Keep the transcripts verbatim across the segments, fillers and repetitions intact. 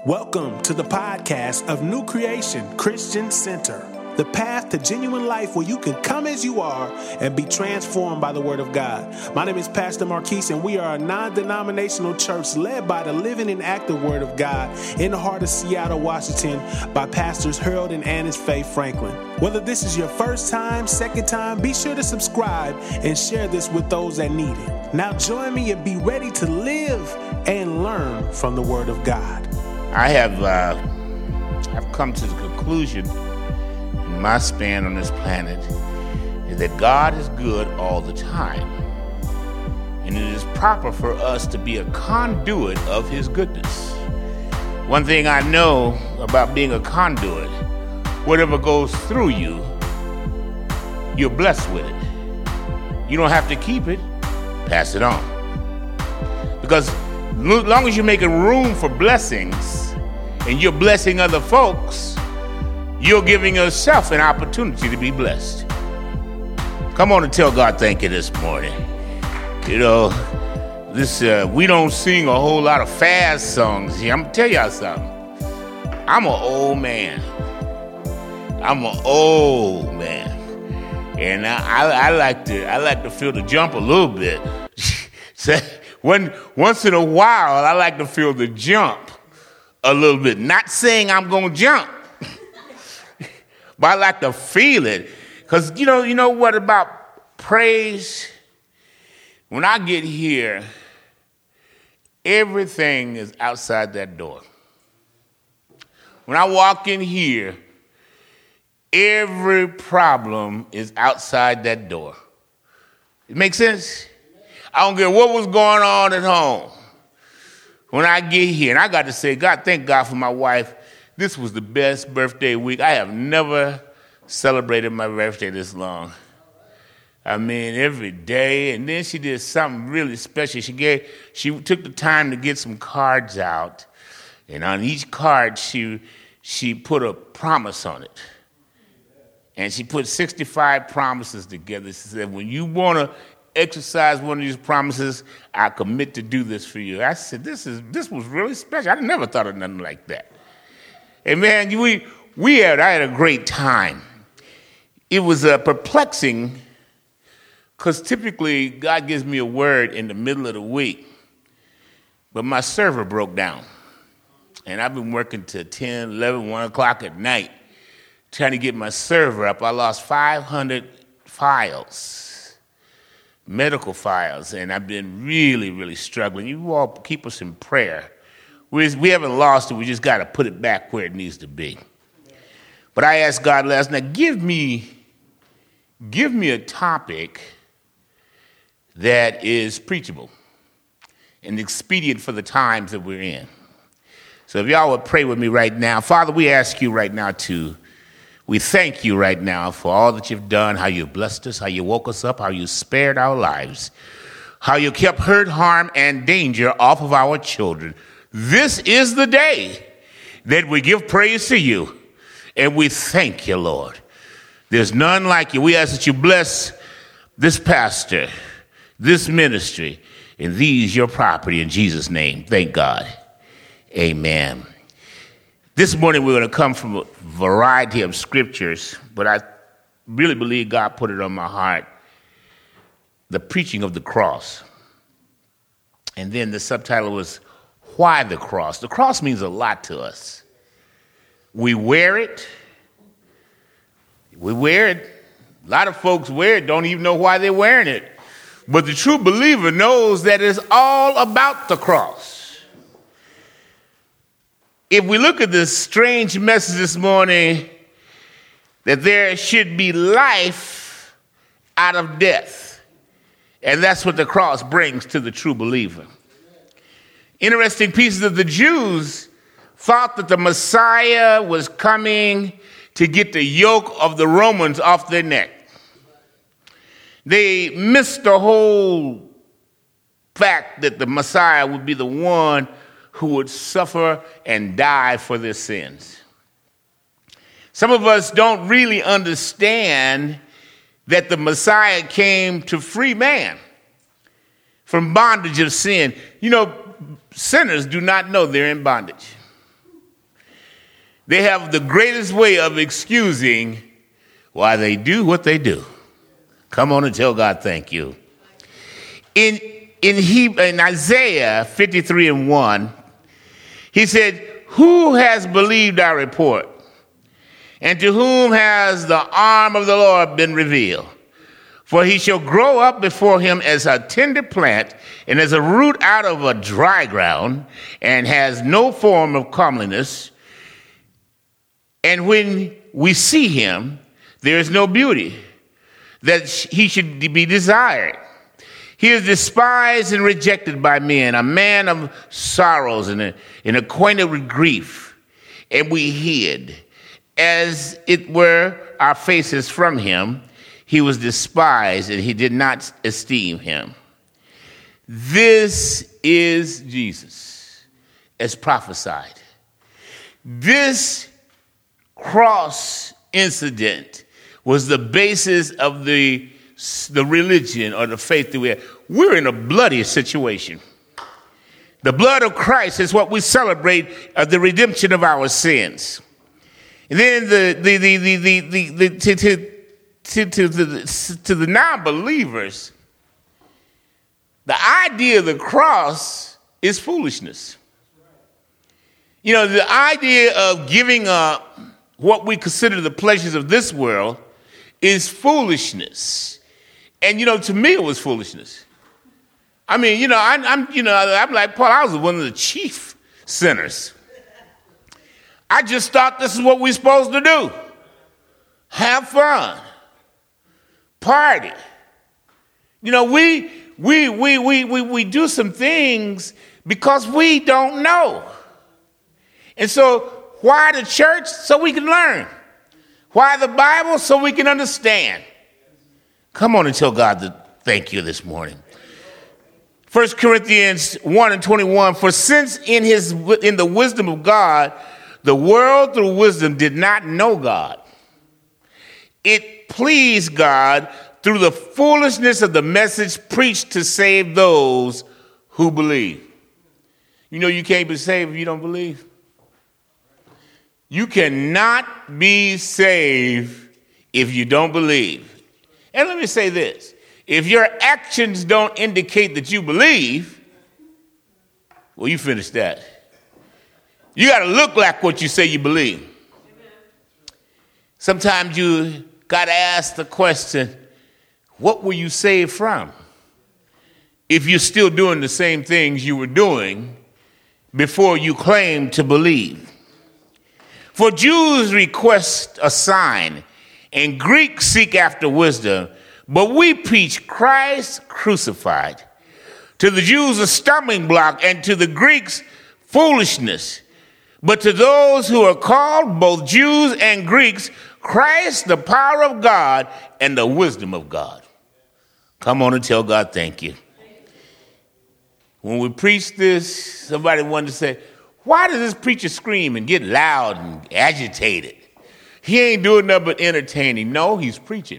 Welcome to the podcast of New Creation Christian Center, the path to genuine life where you can come as you are and be transformed by the Word of God. My name is Pastor Marquise, and we are a non-denominational church led by the living and active Word of God in the heart of Seattle, Washington, by Pastors Harold and Annis Faye Franklin. Whether this is your first time, second time, be sure to subscribe and share this with those that need it. Now join me and be ready to live and learn from the Word of God. I have uh, I've come to the conclusion in my span on this planet is that God is good all the time. And it is proper for us to be a conduit of His goodness. One thing I know about being a conduit, whatever goes through you, you're blessed with it. You don't have to keep it, pass it on. Because as long as you're making room for blessings and you're blessing other folks, you're giving yourself an opportunity to be blessed. Come on and tell God thank you this morning. You know, this uh, we don't sing a whole lot of fast songs here. I'm gonna tell y'all something. I'm an old man. I'm an old man, and I, I, I like to I like to feel the jump a little bit. So, when once in a while, I like to feel the jump a little bit. Not saying I'm gonna jump, but I like to feel it. Because you know, you know what about praise? When I get here, everything is outside that door. When I walk in here, every problem is outside that door. It makes sense? I don't care what was going on at home. When I get here, and I got to say, God, thank God for my wife. This was the best birthday week. I have never celebrated my birthday this long. I mean, every day. And then she did something really special. She gave, she took the time to get some cards out. And on each card, she she put a promise on it. And she put sixty-five promises together. She said, when you want to exercise one of these promises, I commit to do this for you. I said, this is this was really special. I never thought of nothing like that. And man, we we had I had a great time. It was uh, perplexing because typically God gives me a word in the middle of the week, but my server broke down, and I've been working till ten, eleven, one o'clock at night trying to get my server up. I lost five hundred files. Medical files, and I've been really, really struggling. You all keep us in prayer. We, we haven't lost it. We just got to put it back where it needs to be. But I asked God last night, give me, give me a topic that is preachable and expedient for the times that we're in. So if y'all would pray with me right now. Father, we ask you right now to We thank you right now for all that you've done, how you blessed us, how you woke us up, how you spared our lives, how you kept hurt, harm, and danger off of our children. This is the day that we give praise to you, and we thank you, Lord. There's none like you. We ask that you bless this pastor, this ministry, and these your property in Jesus' name. Thank God. Amen. This morning we're going to come from a variety of scriptures, but I really believe God put it on my heart, the preaching of the cross. And then the subtitle was, Why the Cross? The cross means a lot to us. We wear it. We wear it. A lot of folks wear it, don't even know why they're wearing it. But the true believer knows that it's all about the cross. If we look at this strange message this morning, that there should be life out of death. And that's what the cross brings to the true believer. Interesting pieces of the Jews thought that the Messiah was coming to get the yoke of the Romans off their neck. They missed the whole fact that the Messiah would be the one who would suffer and die for their sins. Some of us don't really understand that the Messiah came to free man from bondage of sin. You know, sinners do not know they're in bondage. they have the greatest way of excusing why they do what they do. Come on and tell God thank you. In in, he, in Isaiah fifty-three and one, he said, who has believed our report? And to whom has the arm of the Lord been revealed? For he shall grow up before him as a tender plant and as a root out of a dry ground, and has no form of comeliness. And when we see him, there is no beauty that he should be desired. He is despised and rejected by men, a man of sorrows and, and acquainted with grief. And we hid, as it were, our faces from him. He was despised, and he did not esteem him. This is Jesus, as prophesied. This cross incident was the basis of the, the religion or the faith that we have. We're in a bloody situation. The blood of Christ is what we celebrate of the redemption of our sins. And then the the the the the, the, the to, to, to, to the to the non-believers, the idea of the cross is foolishness. You know, the idea of giving up what we consider the pleasures of this world is foolishness. And, you know, to me, it was foolishness. I mean, you know, I, I'm, you know, I'm like Paul, I was one of the chief sinners. I just thought this is what we're supposed to do. Have fun. Party. You know, we, we, we, we, we, we do some things because we don't know. And so, why the church? So we can learn. Why the Bible? So we can understand. Come on and tell God to thank you this morning. First Corinthians one and twenty-one, for since in his in the wisdom of God, the world through wisdom did not know God, it pleased God through the foolishness of the message preached to save those who believe. You know you can't be saved if you don't believe. You cannot be saved if you don't believe. And let me say this. If your actions don't indicate that you believe, well, you finish that. You got to look like what you say you believe. Sometimes you got to ask the question, what were you saved from? If you're still doing the same things you were doing before you claimed to believe. For Jews request a sign, and Greeks seek after wisdom, but we preach Christ crucified. To the Jews a stumbling block, and to the Greeks foolishness. But to those who are called, both Jews and Greeks, Christ the power of God and the wisdom of God. Come on and tell God thank you. When we preach this, somebody wanted to say, why does this preacher scream and get loud and agitated? He ain't doing nothing but entertaining. No, he's preaching.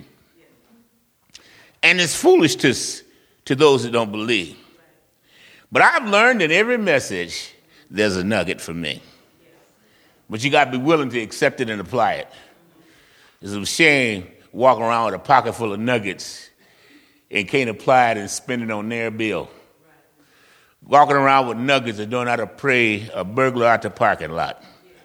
And it's foolishness to those that don't believe. But I've learned in every message, there's a nugget for me. But you got to be willing to accept it and apply it. It's a shame walking around with a pocket full of nuggets and can't apply it and spend it on their bill. Walking around with nuggets and don't know how to pray a burglar out the parking lot.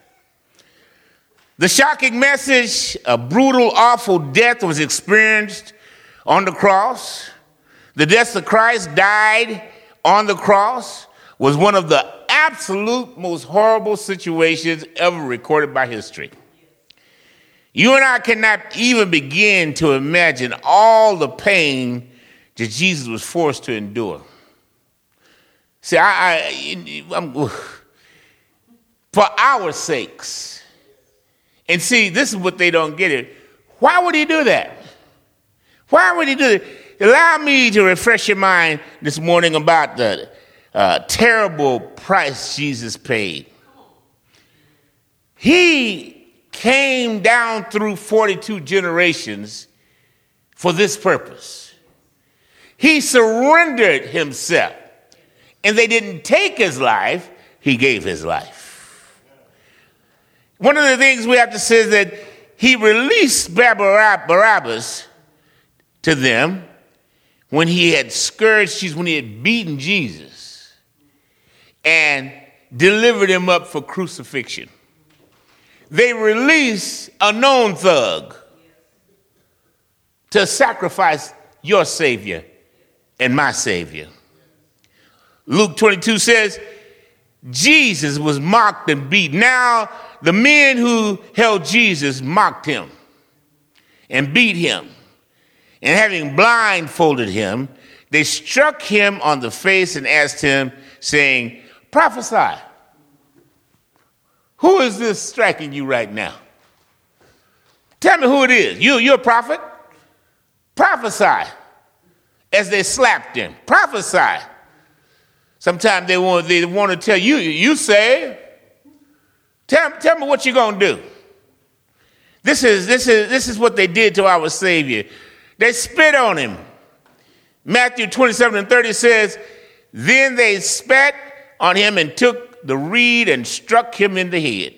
The shocking message, a brutal, awful death was experienced on the cross. The death of Christ died on the cross was one of the absolute most horrible situations ever recorded by history. You and I cannot even begin to imagine all the pain that Jesus was forced to endure. See, I, I I'm, for our sakes. And see, this is what they don't get it. Why would he do that? Why would he do that? Allow me to refresh your mind this morning about the uh, terrible price Jesus paid. He came down through forty-two generations for this purpose. He surrendered himself. And they didn't take his life, he gave his life. One of the things we have to say is that he released Barabbas to them when he had scourged Jesus, when he had beaten Jesus, and delivered him up for crucifixion. They released a known thug to sacrifice your Savior and my Savior. Luke twenty-two says, Jesus was mocked and beat. Now, the men who held Jesus mocked him and beat him. And having blindfolded him, they struck him on the face and asked him, saying, prophesy. Who is this striking you right now? Tell me who it is. You, you're a prophet? Prophesy. As they slapped him. Prophesy. Sometimes they want, they want to tell you, you say, tell, tell me what you're going to do. This is, this is, this is what they did to our Savior. They spit on him. Matthew twenty-seven and thirty says, then they spat on him and took the reed and struck him in the head.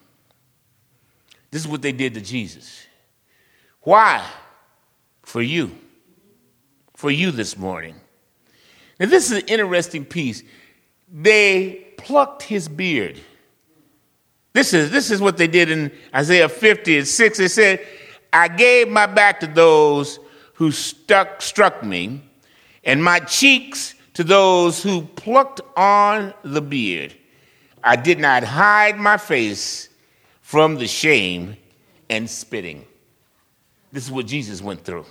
This is what they did to Jesus. Why? For you. For you this morning. Now, this is an interesting piece. They plucked his beard. This is, this is what they did in Isaiah fifty and six. They said, I gave my back to those who stuck, struck me, and my cheeks to those who plucked on the beard. I did not hide my face from the shame and spitting. This is what Jesus went through.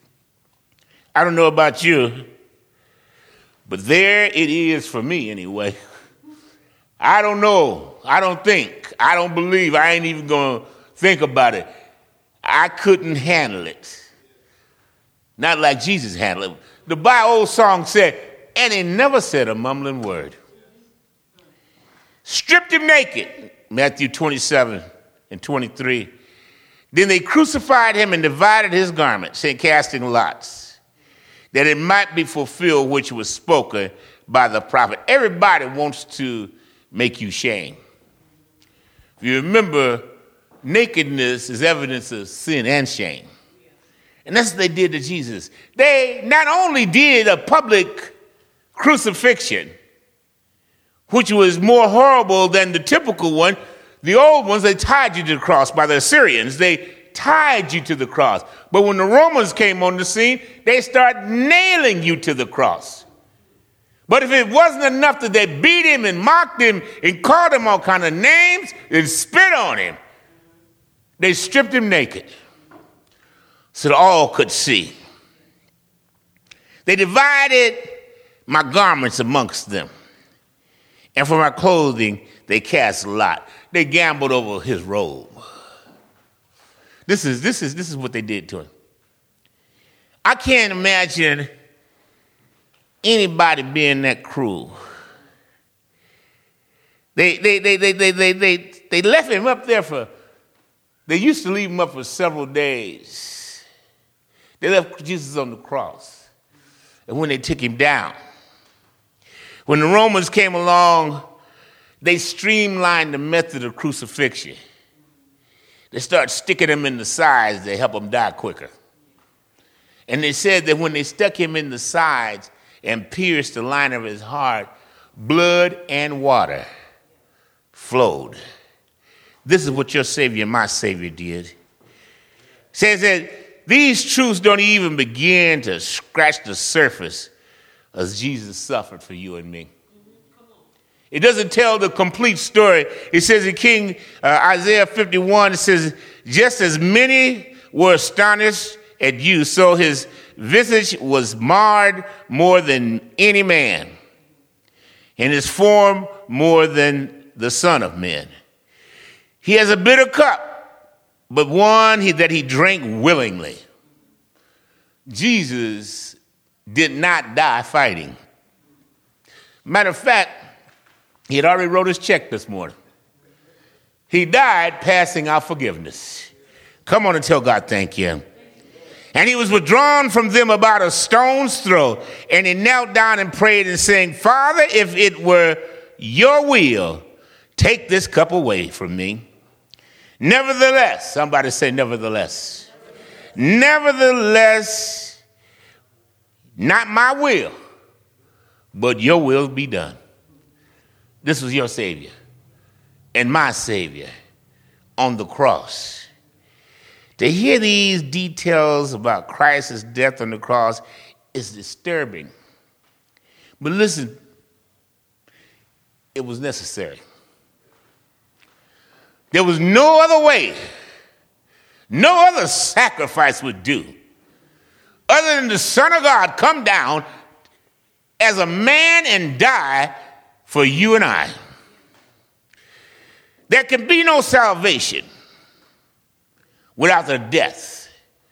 I don't know about you, but there it is for me anyway. I don't know. I don't think. I don't believe. I ain't even going to think about it. I couldn't handle it. Not like Jesus handled it. The Bible old song said, and he never said a mumbling word. Stripped him naked, Matthew twenty-seven and twenty-three. Then they crucified him and divided his garment, saying, casting lots, that it might be fulfilled which was spoken by the prophet. Everybody wants to make you shame. If you remember, nakedness is evidence of sin and shame. And that's what they did to Jesus. They not only did a public crucifixion, which was more horrible than the typical one. The old ones, they tied you to the cross by the Assyrians. They tied you to the cross. But when the Romans came on the scene, they started nailing you to the cross. But if it wasn't enough that they beat him and mocked him and called him all kind of names and spit on him, they stripped him naked so that all could see. They divided my garments amongst them, and for my clothing they cast lot. They gambled over his robe. This is, this is, this is what they did to him. I can't imagine anybody being that cruel. They, they, they, they, they, they, they, they left him up there for, they used to leave him up for several days. They left Jesus on the cross. And when they took him down, when the Romans came along, they streamlined the method of crucifixion. They started sticking him in the sides to help him die quicker. And they said that when they stuck him in the sides and pierced the line of his heart, blood and water flowed. This is what your Savior, my Savior, did. It says that these truths don't even begin to scratch the surface as Jesus suffered for you and me. It doesn't tell the complete story. It says in King uh, Isaiah fifty-one, it says, just as many were astonished at you, so his visage was marred more than any man, and his form more than the Son of Men. He has a bitter cup, but one he, that he drank willingly. Jesus did not die fighting. Matter of fact, he had already wrote his check this morning. He died passing out forgiveness. Come on and tell God thank you. And he was withdrawn from them about a stone's throw, and he knelt down and prayed and saying, Father, if it were your will, take this cup away from me. Nevertheless, somebody say nevertheless. Nevertheless, not my will, but your will be done. This was your Savior and my Savior on the cross. To hear these details about Christ's death on the cross is disturbing. But listen, it was necessary. There was no other way, no other sacrifice would do, other than the Son of God come down as a man and die for you and I. There can be no salvation without the death.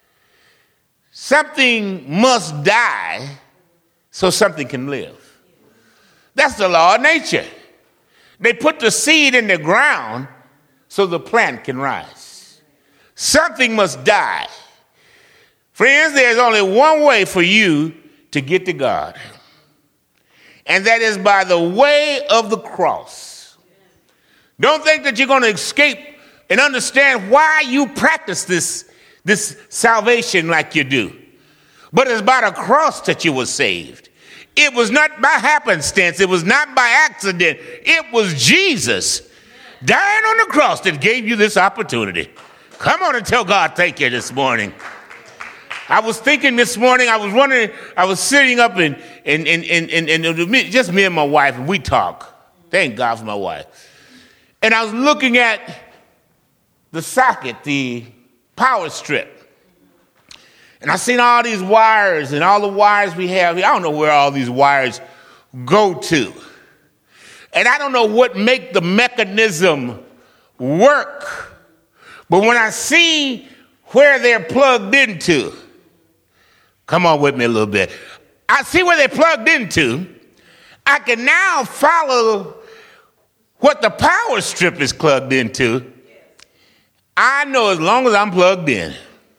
Something must die so something can live. That's the law of nature. They put the seed in the ground so the plant can rise. Something must die. Friends, there's only one way for you to get to God, and that is by the way of the cross. Don't think that you're going to escape and understand why you practice this, this salvation like you do. But it's by the cross that you were saved. It was not by happenstance. It was not by accident. It was Jesus dying on the cross that gave you this opportunity. Come on and tell God thank you this morning. I was thinking this morning, I was wondering, I was sitting up and, and, and, and, and, and just me and my wife, and we talk. Thank God for my wife. And I was looking at the socket, the power strip. And I seen all these wires and all the wires we have. I don't know where all these wires go to. And I don't know what make the mechanism work. But when I see where they're plugged into, come on with me a little bit. I see where they're plugged into. I can now follow what the power strip is plugged into. I know as long as I'm plugged in.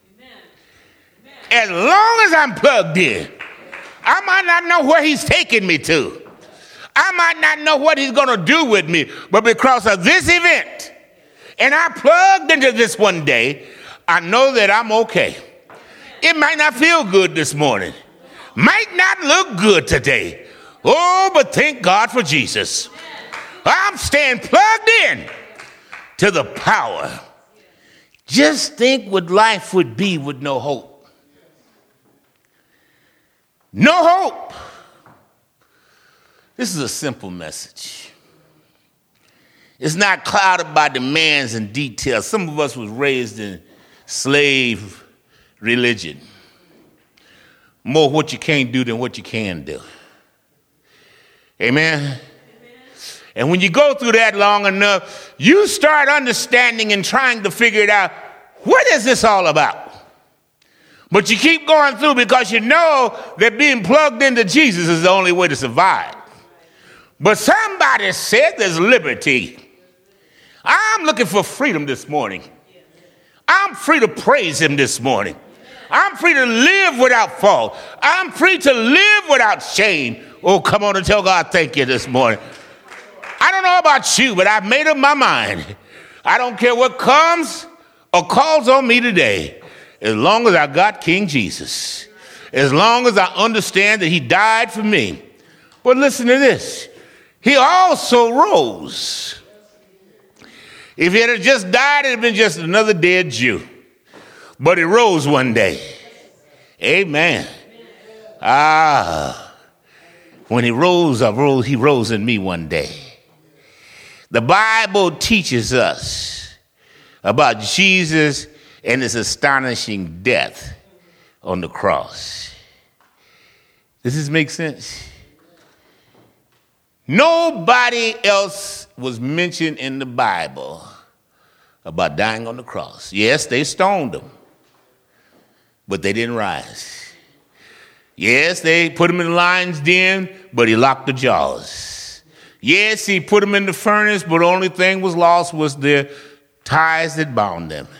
As long as I'm plugged in, I might not know where he's taking me to. I might not know what he's going to do with me, but because of this event, and I plugged into this one day, I know that I'm okay. It might not feel good this morning, might not look good today. Oh, but thank God for Jesus. I'm staying plugged in to the power. Just think what life would be with no hope. No hope. This is a simple message. It's not clouded by demands and details. Some of us was raised in slave religion. More what you can't do than what you can do. Amen? Amen. And when you go through that long enough, you start understanding and trying to figure it out. What is this all about? But you keep going through because you know that being plugged into Jesus is the only way to survive. But somebody said there's liberty. I'm looking for freedom this morning. I'm free to praise him this morning. I'm free to live without fault. I'm free to live without shame. Oh, come on and tell God thank you this morning. I don't know about you, but I've made up my mind. I don't care what comes or calls on me today. As long as I got King Jesus, as long as I understand that he died for me. But listen to this. He also rose. If he had just died, it would have been just another dead Jew. But he rose one day. Amen. Ah, when he rose, I rose, he rose in me one day. The Bible teaches us about Jesus and his astonishing death on the cross. Does this make sense? Nobody else was mentioned in the Bible about dying on the cross. Yes, they stoned him, but they didn't rise. Yes, they put him in the lion's den, but he locked the jaws. Yes, he put him in the furnace, but the only thing was lost was the ties that bound them.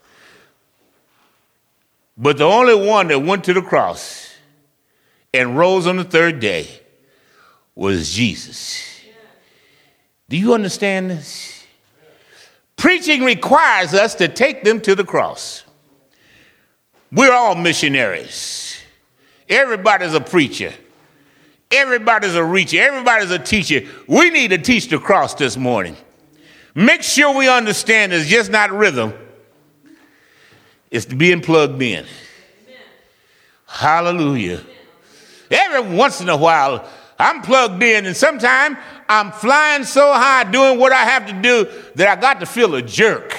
But the only one that went to the cross and rose on the third day was Jesus. Do you understand this? Preaching requires us to take them to the cross. We're all missionaries. Everybody's a preacher. Everybody's a reacher. Everybody's a teacher. We need to teach the cross this morning. Make sure we understand it's just not rhythm. It's being plugged in. Amen. Hallelujah. Amen. Every once in a while, I'm plugged in, and sometimes I'm flying so high doing what I have to do that I got to feel a jerk.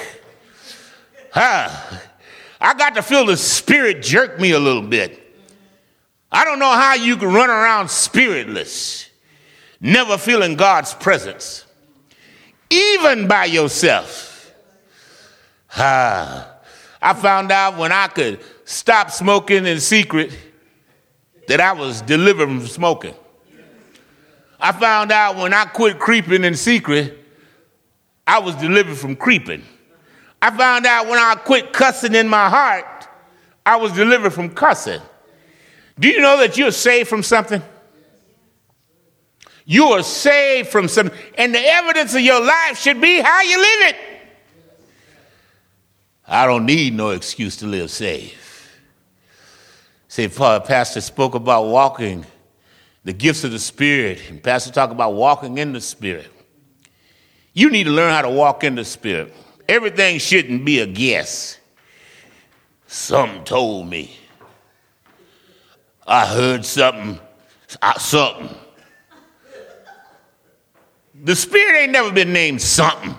Ah, I got to feel the Spirit jerk me a little bit. I don't know how you can run around spiritless, never feeling God's presence, even by yourself. Ah, I found out when I could stop smoking in secret that I was delivered from smoking. I found out when I quit creeping in secret, I was delivered from creeping. I found out when I quit cussing in my heart, I was delivered from cussing. Do you know that you're saved from something? You are saved from something, and the evidence of your life should be how you live it. I don't need no excuse to live saved. Say, Pastor spoke about walking the gifts of the Spirit, and Pastor talked about walking in the Spirit. You need to learn how to walk in the Spirit. Everything shouldn't be a guess. Something told me. I heard something, uh, something. The Spirit ain't never been named something.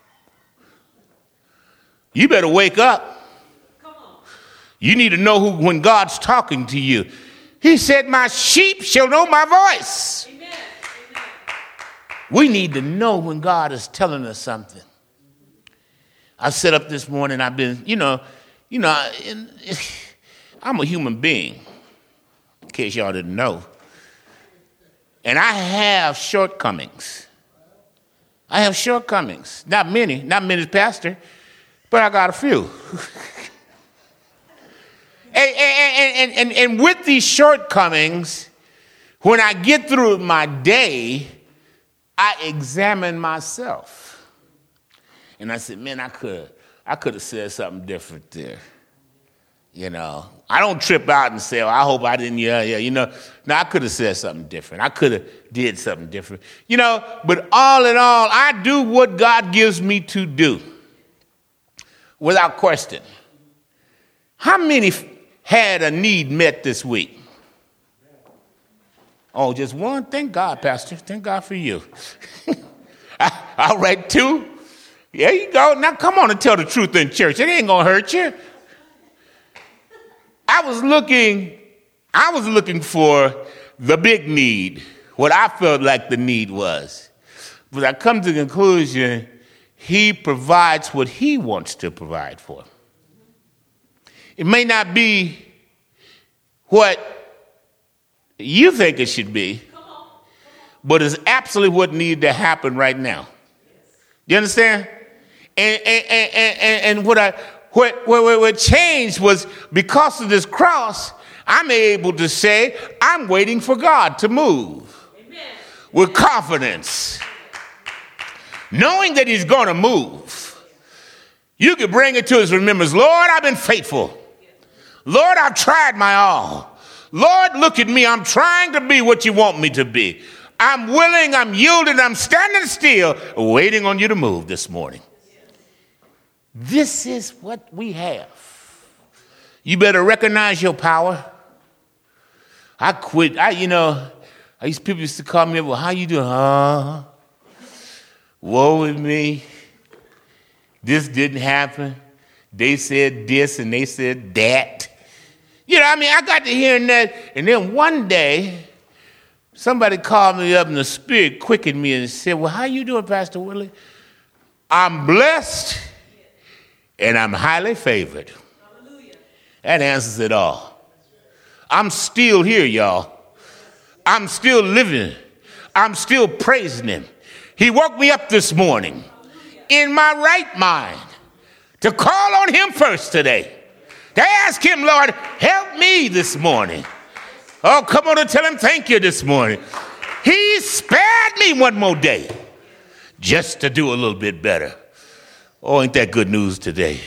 You better wake up. Come on. You need to know who when God's talking to you. He said, my sheep shall know my voice. Amen. Amen. We need to know when God is telling us something. I set up this morning, I've been, you know, you know, I'm a human being, in case y'all didn't know. And I have shortcomings. I have shortcomings. Not many, not many as pastor, but I got a few. and, and, and, and, and with these shortcomings, when I get through my day, I examine myself. And I said, man, I could I could have said something different there. You know, I don't trip out and say, oh, I hope I didn't, yeah, yeah, you know. No, I could have said something different. I could have did something different. You know, but all in all, I do what God gives me to do without question. How many had a need met this week? Oh, just one? Thank God, Pastor. Thank God for you. All right, two. There you go. Now come on and tell the truth in church. It ain't going to hurt you. I was looking, I was looking for the big need, what I felt like the need was. But I come to the conclusion, he provides what he wants to provide for. It may not be what you think it should be, but it's absolutely what needed to happen right now. You understand? And, and, and, and, and what I what, what, what changed was because of this cross, I'm able to say, I'm waiting for God to move. Amen. With confidence. Knowing that he's going to move. You can bring it to his remembrance. Lord, I've been faithful. Lord, I've tried my all. Lord, look at me. I'm trying to be what you want me to be. I'm willing, I'm yielding, I'm standing still, waiting on you to move this morning. This is what we have. You better recognize your power. I quit. I, you know, I used people used to call me, well, how you doing? Uh, woe with me. This didn't happen. They said this and they said that. You know, I mean, I got to hearing that. And then one day, somebody called me up and the Spirit quickened me and said, well, how you doing, Pastor Willie? I'm blessed and I'm highly favored. Hallelujah. That answers it all. I'm still here, y'all. I'm still living. I'm still praising him. He woke me up this morning in my right mind to call on him first today. To ask him, Lord, help me this morning. Oh, come on and tell him thank you this morning. He spared me one more day just to do a little bit better. Oh, ain't that good news today?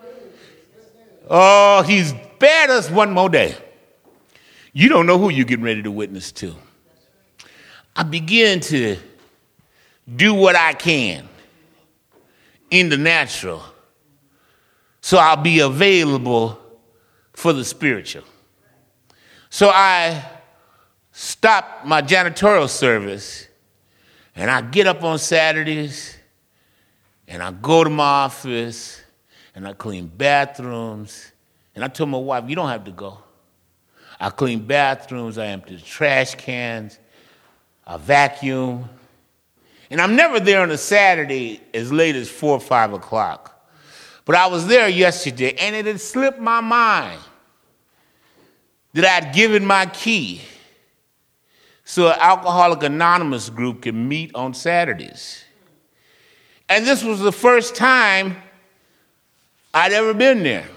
Oh, he's spared us one more day. You don't know who you're getting ready to witness to. I begin to do what I can in the natural so I'll be available for the spiritual. So I stop my janitorial service and I get up on Saturdays and I go to my office and I clean bathrooms. And I told my wife, you don't have to go. I clean bathrooms, I empty the trash cans, I vacuum. And I'm never there on a Saturday as late as four or five o'clock. But I was there yesterday, and it had slipped my mind that I'd given my key so an Alcoholic Anonymous group can meet on Saturdays. And this was the first time I'd ever been there.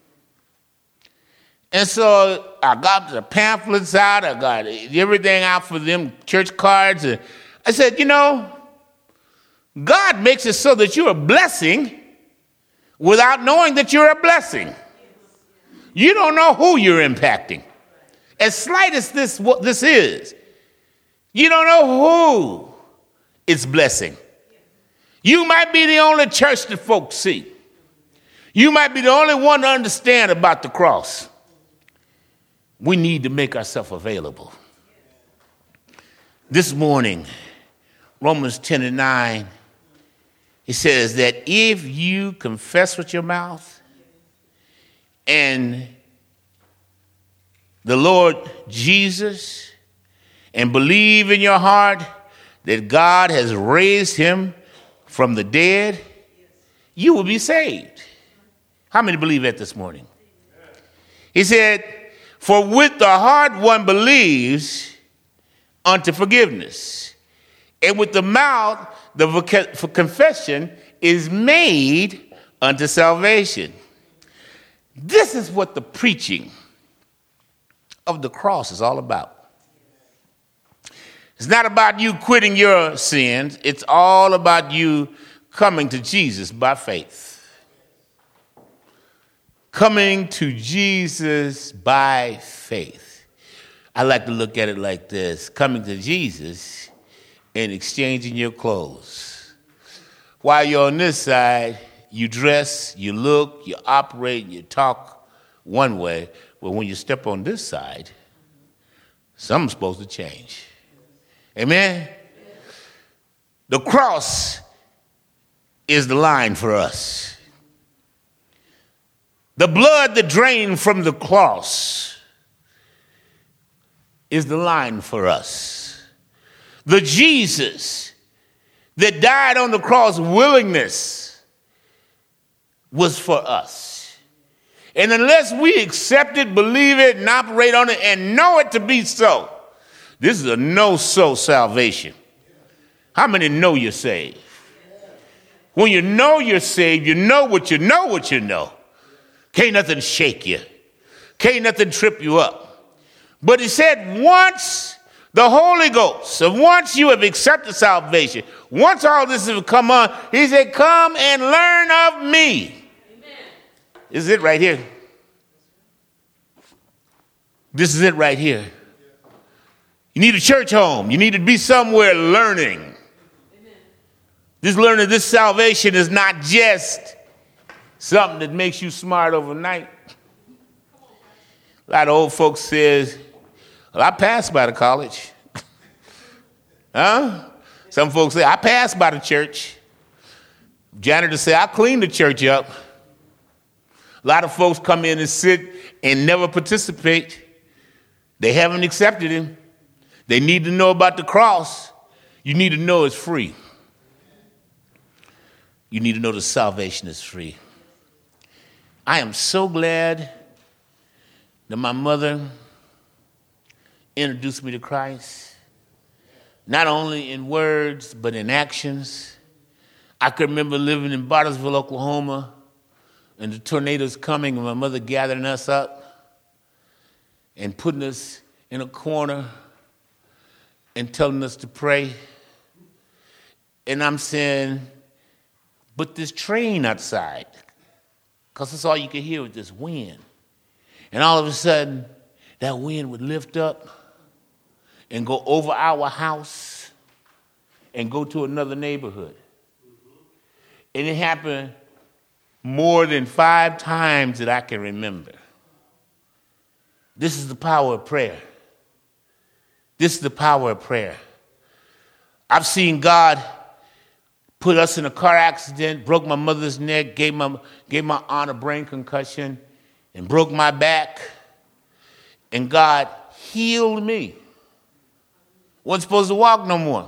And so I got the pamphlets out, I got everything out for them, church cards. And I said, you know, God makes it so that you're a blessing without knowing that you're a blessing. You don't know who you're impacting. As slight as this, what this is, you don't know who it's blessing. You might be the only church that folks see. You might be the only one to understand about the cross. We need to make ourselves available. This morning, Romans ten and nine, it says that if you confess with your mouth and the Lord Jesus and believe in your heart that God has raised him from the dead, you will be saved. How many believe that this morning? He said, for with the heart one believes unto forgiveness, and with the mouth the confession is made unto salvation. This is what the preaching of the cross is all about. It's not about you quitting your sins. It's all about you coming to Jesus by faith. Coming to Jesus by faith. I like to look at it like this. Coming to Jesus and exchanging your clothes. While you're on this side, you dress, you look, you operate, you talk one way. But when you step on this side, something's supposed to change. Amen? The cross is the line for us. The blood that drained from the cross is the line for us. The Jesus that died on the cross, willingness was for us. And unless we accept it, believe it, and operate on it, and know it to be so, this is a no-so salvation. How many know you're saved? When you know you're saved, you know what you know what you know. Can't nothing shake you. Can't nothing trip you up. But he said once the Holy Ghost, so once you have accepted salvation, once all this has come on, he said, come and learn of me. Amen. This is it right here. This is it right here. You need a church home. You need to be somewhere learning. Amen. This learning, this salvation is not just something that makes you smart overnight. A lot of old folks says, well, I passed by the college. Huh? Some folks say, I passed by the church. Janitors say, I cleaned the church up. A lot of folks come in and sit and never participate. They haven't accepted him. They need to know about the cross. You need to know it's free. You need to know the salvation is free. I am so glad that my mother introduced me to Christ, not only in words, but in actions. I can remember living in Bartlesville, Oklahoma, and the tornadoes coming, and my mother gathering us up and putting us in a corner and telling us to pray. And I'm saying, but this train outside, because that's all you could hear was this wind. And all of a sudden, that wind would lift up and go over our house and go to another neighborhood. And it happened more than five times that I can remember. This is the power of prayer. This is the power of prayer. I've seen God put us in a car accident, broke my mother's neck, gave my, gave my aunt a brain concussion, and broke my back. And God healed me. Wasn't supposed to walk no more.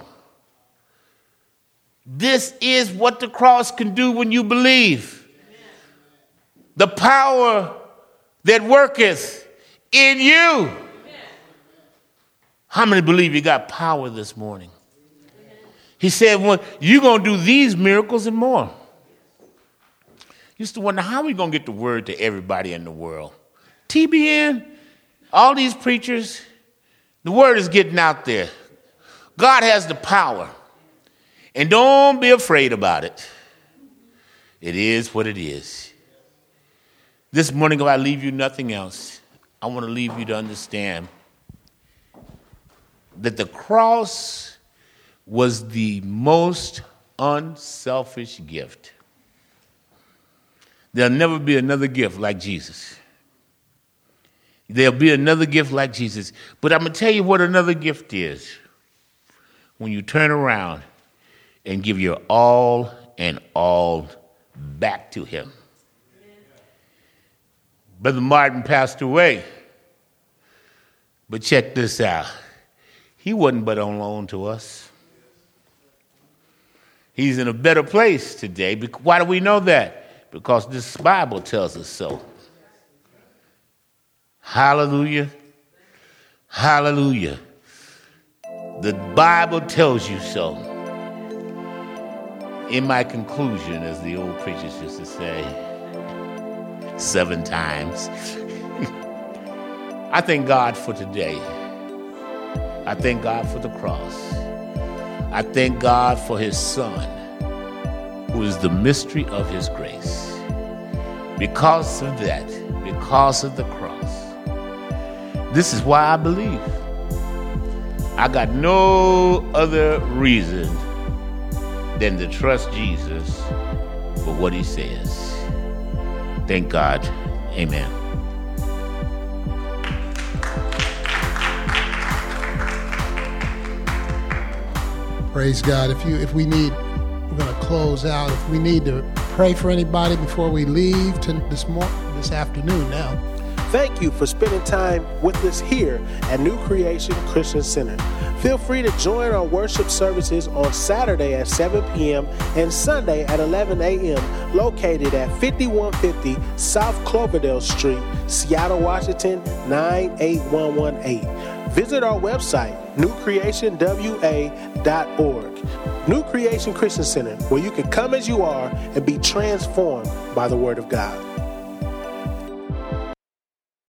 This is what the cross can do when you believe. The power that worketh in you. How many believe you got power this morning? He said, well, you're going to do these miracles and more. Used to wonder, how are we going to get the word to everybody in the world? T B N, all these preachers, the word is getting out there. God has the power. And don't be afraid about it. It is what it is. This morning, if I leave you nothing else, I want to leave you to understand that the cross was the most unselfish gift. There'll never be another gift like Jesus. There'll be another gift like Jesus. But I'm going to tell you what another gift is. When you turn around and give your all and all back to him. Brother Martin passed away. But check this out. He wasn't but on loan to us. He's in a better place today. Why do we know that? Because this Bible tells us so. Hallelujah. Hallelujah. The Bible tells you so. In my conclusion, as the old preachers used to say, seven times, I thank God for today. I thank God for the cross. I thank God for his son, who is the mystery of his grace. Because of that, because of the cross, this is why I believe. I got no other reason than to trust Jesus for what he says. Thank God. Amen. Praise God. If you, if we need, we're going to close out. If we need to pray for anybody before we leave to this morning, this afternoon now. Thank you for spending time with us here at New Creation Christian Center. Feel free to join our worship services on Saturday at seven p.m. and Sunday at eleven a.m. located at fifty-one fifty South Cloverdale Street, Seattle, Washington, nine eight one one eight. Visit our website, new creation w a dot org. New Creation Christian Center, where you can come as you are and be transformed by the Word of God.